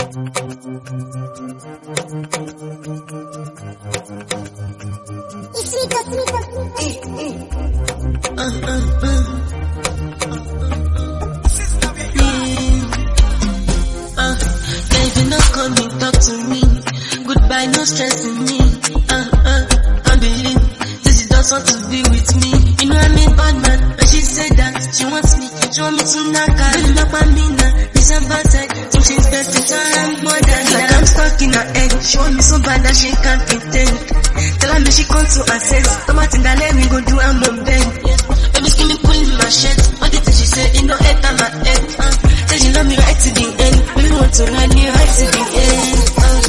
If you not come and talk to me, goodbye, no stressing me. Can't believe this is just want to be with me. You know I'm a bad man, and she said that she wants me. She want me to knock her. Baby, knock on me now. This a bad side, so she's best to tell more than like I'm stuck in her head. She want me so bad that she can't pretend. Tell her me she come to access. Come out in the lane, we go do a mom bend. Baby, skin me pulling my shirt. All the things she say, it no head on my head. Say she love me right to the end. Baby, want to ride me right to the end.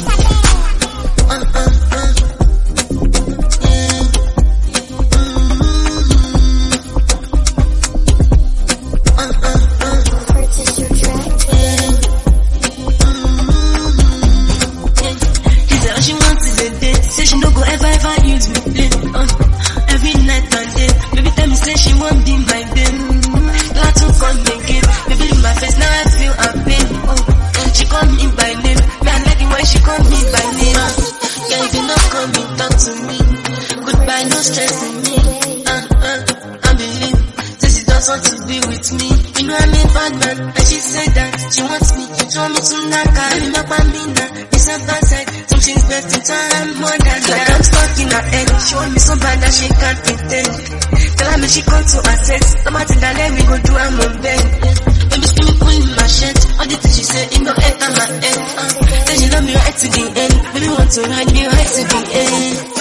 She wants is a date. Say she no go ever use me play. Every night and day. Baby tell me say she won't be my babe. Glad to come again. Baby in my face now I feel her pain. She call me by name. Me I like it when she call me by name. Yeah, if you not come and talk to me, goodbye, no stressing me. I believe this is just want to be with me. You know I'm a bad man, and she said that she wants me. She want me to knock her. Baby knock on me now. This a bad side. She's best in time, more than like I'm stuck in her head. She want me so bad that she can't pretend. Tell her me she come to access. Come out in the lane, we go do a mom bend. Baby, skin me pulling my shirt. All the things she say, it no head on my head. Say she love me right to the end. Baby, want to ride me right to the end.